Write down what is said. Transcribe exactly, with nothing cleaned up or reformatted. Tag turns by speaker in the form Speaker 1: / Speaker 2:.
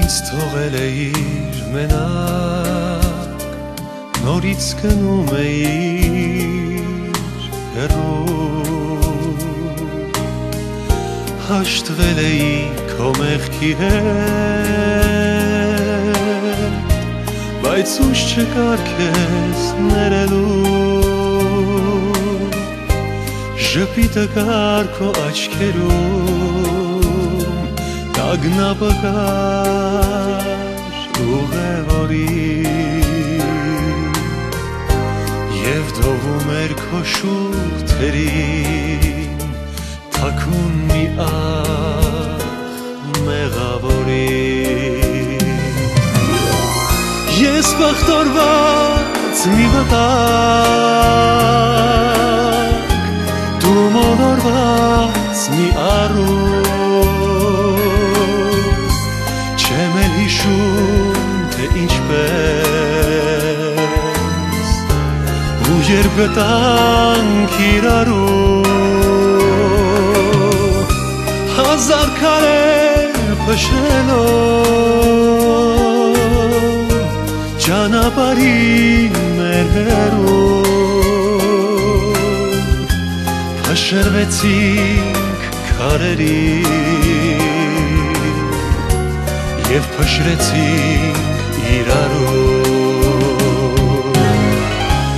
Speaker 1: ինձ թողել էիր մենակ, նորից գնում էիր հեռու, հաշտվել էի քո մեղքի հետ, բայց ուժ չկար քեզ ներելու, ժպիտը կար քո աչքերում, տագնապը կար ուղևորի, և դովում էր քո շուրթերին թաքուն մի աղ մեղավորի։ Ես բախտորված մի վտակ, դու մոլորված մի առուս, չեմ էլ հիշում թե ինչպես, ու երբ գտանք իրարու, հազար քարեր փշելով, ճանապարհին մեր հեռու, փշրվեցինք քարերին և փշրեցինք